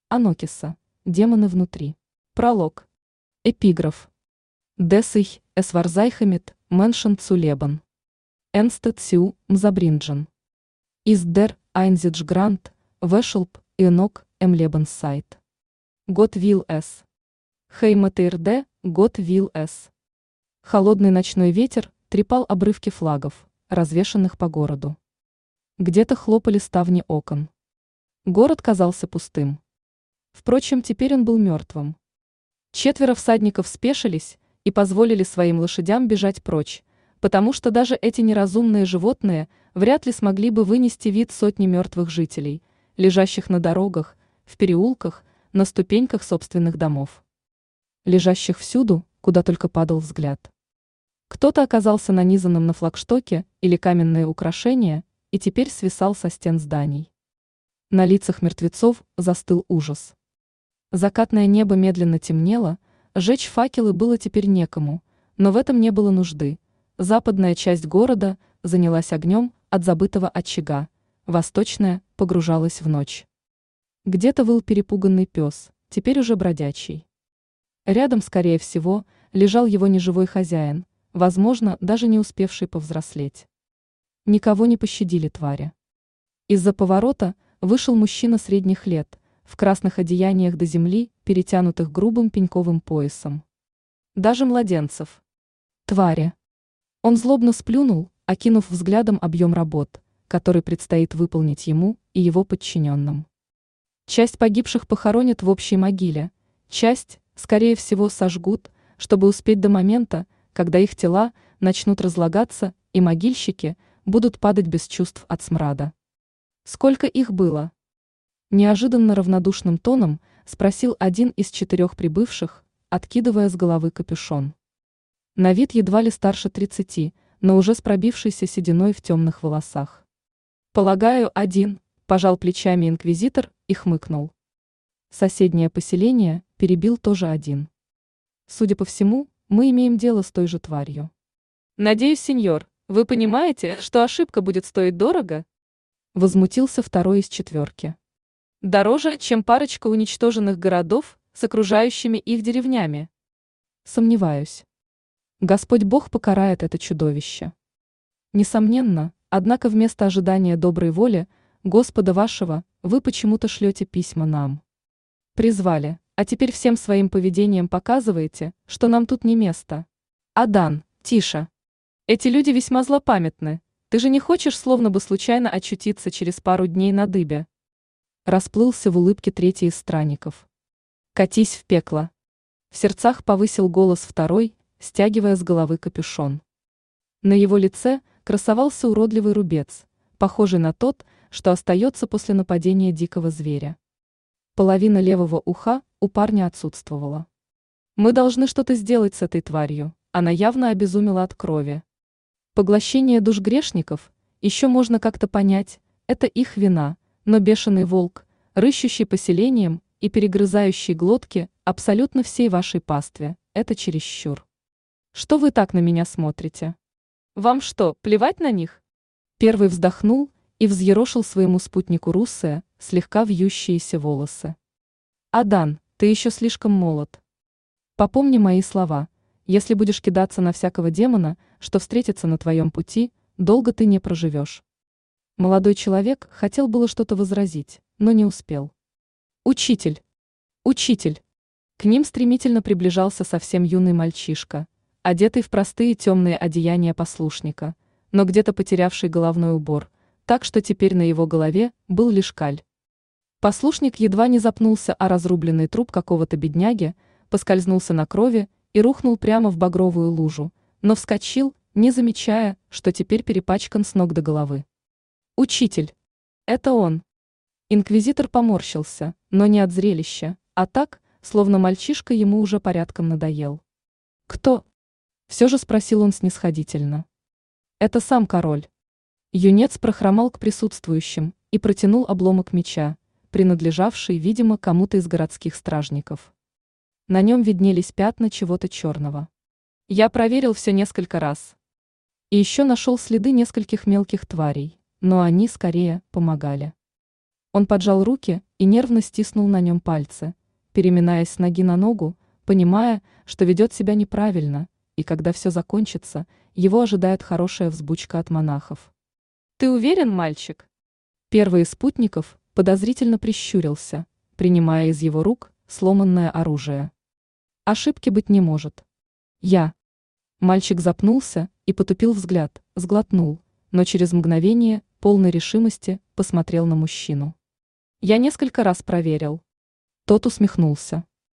Анокиса. Демоны внутри. Пролог. Эпиграф. Десый, эсварзайхамит, меншен цулебан. Энстед сю, мзабринджен. Из дер, айнзидж грант, вешелп, инок, эмлебан сайт. Гот вил эс. Хейматейрде, гот вил эс. Холодный ночной ветер трепал обрывки флагов, развешанных по городу. Где-то хлопали ставни окон. Город казался пустым. Впрочем, теперь он был мертвым. 4 всадников спешились и позволили своим лошадям бежать прочь, потому что даже эти неразумные животные вряд ли смогли бы вынести вид сотни мертвых жителей, лежащих на дорогах, в переулках, на ступеньках собственных домов. Лежащих всюду, куда только падал взгляд. Кто-то оказался нанизанным на флагштоке или каменные украшения и теперь свисал со стен зданий. На лицах мертвецов застыл ужас. Закатное небо медленно темнело, жечь факелы было теперь некому, но в этом не было нужды. Западная часть города занялась огнем от забытого очага, восточная погружалась в ночь. Где-то выл перепуганный пес, теперь уже бродячий. Рядом, скорее всего, лежал его неживой хозяин, возможно, даже не успевший повзрослеть. Никого не пощадили твари. Из-за поворота вышел мужчина средних лет, в красных одеяниях до земли, перетянутых грубым пеньковым поясом. Даже младенцев. Твари. Он злобно сплюнул, окинув взглядом объем работ, который предстоит выполнить ему и его подчиненным. Часть погибших похоронят в общей могиле, часть, скорее всего, сожгут, чтобы успеть до момента, когда их тела начнут разлагаться и могильщики будут падать без чувств от смрада. Сколько их было? Неожиданно равнодушным тоном спросил один из 4 прибывших, откидывая с головы капюшон. На вид едва ли старше 30, но уже с пробившейся сединой в темных волосах. «Полагаю, один», – пожал плечами инквизитор и хмыкнул. Соседнее поселение перебил тоже один. «Судя по всему, мы имеем дело с той же тварью». «Надеюсь, сеньор, вы понимаете, что ошибка будет стоить дорого?» Возмутился второй из 4. «Дороже, чем парочка уничтоженных городов с окружающими их деревнями?» «Сомневаюсь. Господь Бог покарает это чудовище». «Несомненно, однако вместо ожидания доброй воли Господа вашего вы почему-то шлете письма нам. Призвали, а теперь всем своим поведением показываете, что нам тут не место. Адан, тише. Эти люди весьма злопамятны. Ты же не хочешь словно бы случайно очутиться через пару дней на дыбе?» Расплылся в улыбке третий из странников. «Катись в пекло!» В сердцах повысил голос второй, стягивая с головы капюшон. На его лице красовался уродливый рубец, похожий на тот, что остается после нападения дикого зверя. Половина левого уха у парня отсутствовала. «Мы должны что-то сделать с этой тварью, она явно обезумела от крови. Поглощение душ грешников еще можно как-то понять, это их вина, но бешеный волк, рыщущий поселением и перегрызающий глотки абсолютно всей вашей пастве, это чересчур. Что вы так на меня смотрите? Вам что, плевать на них?» Первый вздохнул и взъерошил своему спутнику русые, слегка вьющиеся волосы. «Адан, ты еще слишком молод. Попомни мои слова, если будешь кидаться на всякого демона, что встретится на твоем пути, долго ты не проживешь». Молодой человек хотел было что-то возразить, но не успел. «Учитель! Учитель!» К ним стремительно приближался совсем юный мальчишка, одетый в простые темные одеяния послушника, но где-то потерявший головной убор, так что теперь на его голове был лишь каль. Послушник едва не запнулся о разрубленный труп какого-то бедняги, поскользнулся на крови и рухнул прямо в багровую лужу, но вскочил, не замечая, что теперь перепачкан с ног до головы. «Учитель! Это он!» Инквизитор поморщился, но не от зрелища, а так, словно мальчишка ему уже порядком надоел. «Кто?» – все же спросил он снисходительно. «Это сам король». Юнец прохромал к присутствующим и протянул обломок меча, принадлежавший, видимо, кому-то из городских стражников. На нем виднелись пятна чего-то черного. «Я проверил все несколько раз. И еще нашел следы нескольких мелких тварей, но они скорее помогали». Он поджал руки и нервно стиснул на нем пальцы, переминаясь с ноги на ногу, понимая, что ведет себя неправильно, и когда все закончится, его ожидает хорошая взбучка от монахов. «Ты уверен, мальчик?» Первый из спутников подозрительно прищурился, принимая из его рук сломанное оружие. Ошибки быть не может. Я. Мальчик запнулся и потупил взгляд, сглотнул, но через мгновение, полной решимости, посмотрел на мужчину. Я несколько раз проверил. Тот усмехнулся.